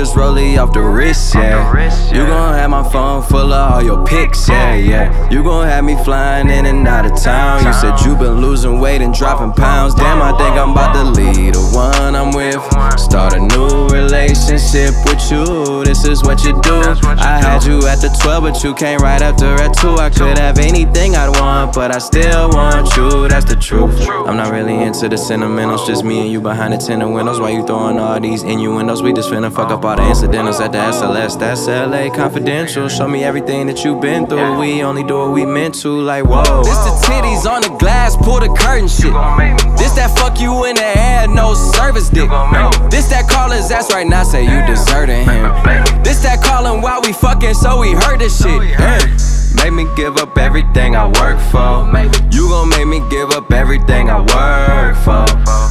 this rollie off the wrist, yeah. You gon' have my phone full of all your pics, yeah. You gon' have me flying in and out of town. You said you been losing weight and dropping pounds. Damn, I think I'm about to leave the one I'm with. Start a new relationship with you. This is what you do. I had you at the 12, but you came right after at 2. I could have anything I'd want, but I still want you. That's the truth. I'm not really into the sentimentals. Just me and you behind the tinted windows. Why you throwing all these innuendos? We just finna fuck up all the incidentals at the SLS. That's LA Confidential. Show me everything that you been through. We only do what we meant to. Like, whoa. This the titties on the glass, pull the curtain shit. This that fuck you in the air, no service dick. This that call his ass right now, say you deserting him. This that callin' while we fucking, so we heard this shit. Make me give up everything I work for. You gon' make me give up everything I work for.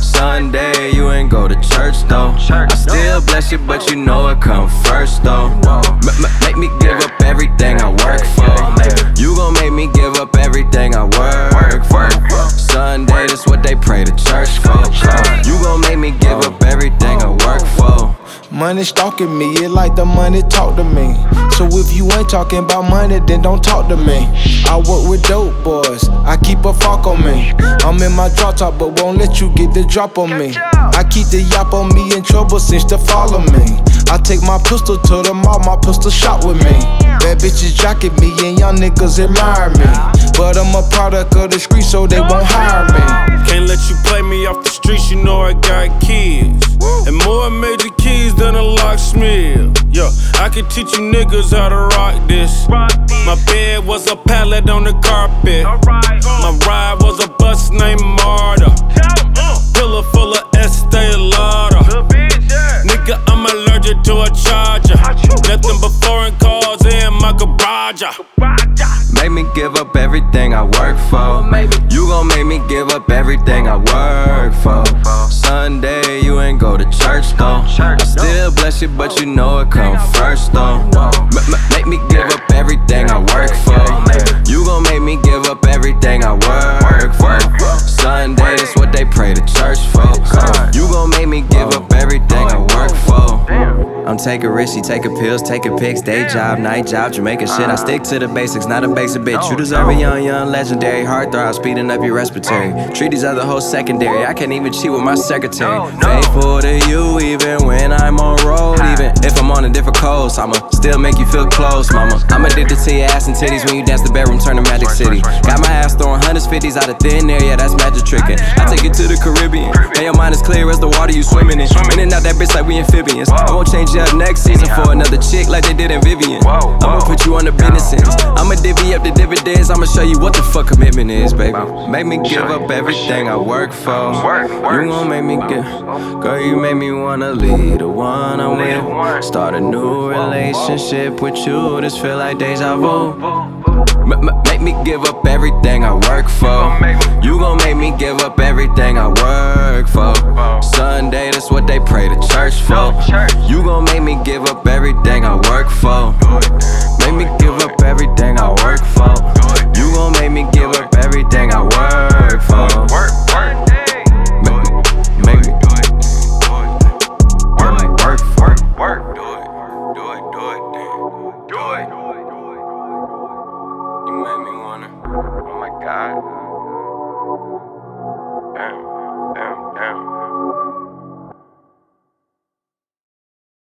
Sunday, you ain't go to church though. I still bless you, but you know it come first though. Make me give up everything I work for. You gon' make me give up everything I work for. Sunday, that's what they pray to church for. You gon' make me give up everything I work for. Money stalking me, it like the money talk to me. So if you ain't talking about money, then don't talk to me. I work with dope boys, I keep a fuck on me. I'm in my drop top, but won't let you get the drop on me. I keep the yap on me in trouble since to follow me. I take my pistol to the mall, my pistol shot with me. Bad bitches jocket me and young niggas admire me. But I'm a product of the street, so they won't hire me. Can't let you play me off the streets, you know I got kids. And more major keys than a locksmith. Yeah, I can teach you niggas how to rock this. My bed was a pallet on the carpet. My ride was a bus named Marta. Pillow full of Estee Lauder. Nigga, I'm allergic to a charger. Nothing but foreign cars in my garage. Make me give up everything I work for. You gon' make me give up everything I work for. Sunday, you ain't go to church though. I still bless you, but you know it come first though. Make me give up everything I work for. You gon' make me give up everything I work for. Sunday, that's what they pray to church for. You gon' make me give up everything I work for. I'm taking risks, she taking pills, taking pics, day job, night job, Jamaican shit. I stick to the basics, not a basic bitch. You deserve a young, legendary heartthrob, speeding up your respiratory. Treat these other hoes secondary. I can't even cheat with my secretary. Faithful to you, even when I'm on road. Even if I'm on a different coast, I'ma still make you feel close, mama. I'm addicted to your ass and titties. When you dance the bedroom, turn to Magic City. Got my ass throwing hundreds, 50s out of thin air, yeah, that's magic trickin'. I take you to the Caribbean, and your mind is clear as the water you swimming in. In and out that bitch like we amphibians. I won't change you up next season for another chick like they did in Vivian. I'ma put you on the business ends. I'ma divvy up the dividends. I'ma show you what the fuck commitment is, baby. Make me give up everything I work for. You gon' make me give, girl, you make me wanna leave the one I'm with. Start a new relationship with you. This feel like deja vu. Make me give up everything I work for. You gon' make me give up everything I work for. Sunday, that's what they pray to church for. You gon' make me give up everything I work for. Make me give up everything I work for. You gon' make me give up everything I work for. Make me do it. Work. Do it. You made me wanna. Oh my God.